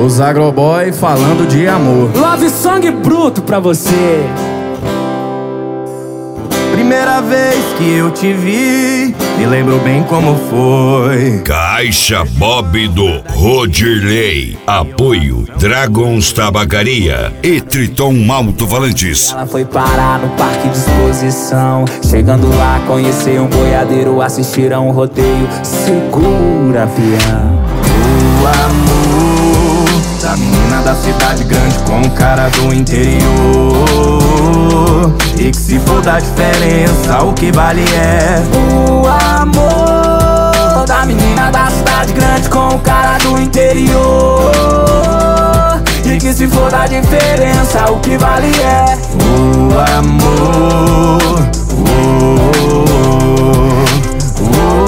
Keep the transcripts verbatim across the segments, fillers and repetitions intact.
Os agroboy falando de amor. Love song bruto pra você. Primeira vez que eu te vi, me lembro bem como foi. Caixa Bob do Rodirley. Apoio Dragons Tabacaria e Triton Alto-Falantes. Ela foi parar no parque de exposição. Chegando lá, conheceu um boiadeiro, assistiram um rodeio. Segura, avião. O amor da menina da cidade grande com o cara do interior. E que se for da diferença, o que vale é o amor da menina da cidade grande com o cara do interior. E que se for da diferença, o que vale é o amor. O, o,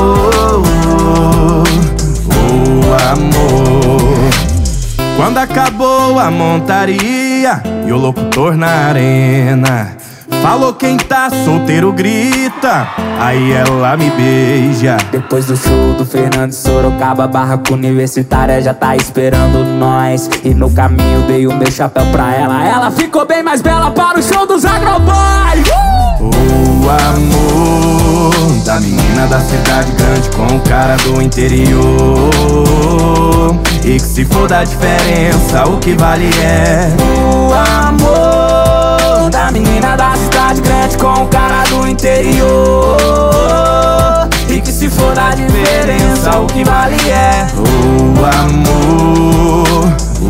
o, o amor. Quando acabou a montaria e o locutor na arena falou: quem tá solteiro grita, aí ela me beija. Depois do show do Fernando Sorocaba, a barraca universitária já tá esperando nós. E no caminho dei o meu chapéu pra ela. Ela ficou bem mais bela para o show dos agroboy. uh! O amor da menina da cidade grande com o cara do interior. E que se for da diferença, o que vale é o amor da menina da cidade grande com o cara do interior. E que se for da diferença, o que vale é o amor.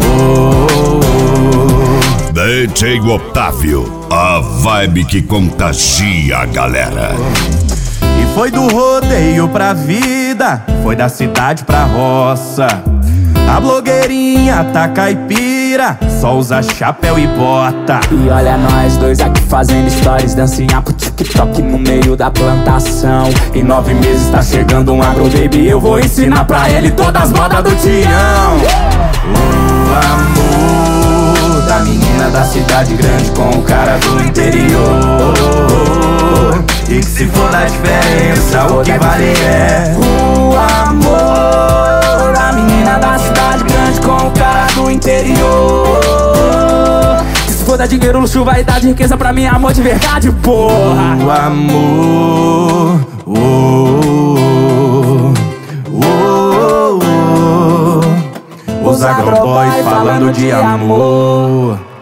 Oh. D J Otávio, a vibe que contagia a galera. E foi do rodeio pra vida, foi da cidade pra roça. A blogueirinha tá caipira, só usa chapéu e bota. E olha nós dois aqui fazendo stories, dancinha pro TikTok no meio da plantação. Em nove meses tá chegando um agro baby, eu vou ensinar pra ele todas as modas do Tião. O amor da menina da cidade grande com o cara do interior. E que se for da diferença, o que vale é o amor da menina da cidade grande com o cara do interior. Se for dar dinheiro, luxo, vaidade, riqueza, pra mim é amor de verdade, porra. O amor. Oh, oh, oh, oh. Os agroboy falando de amor.